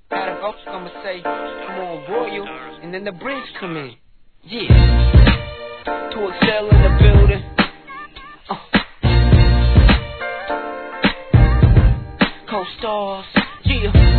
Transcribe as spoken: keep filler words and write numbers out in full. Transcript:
Out of folks I'ma say, come on, Royal, and then the bridge come in. Yeah. To excel in the building. Uh. Co-stars. Yeah.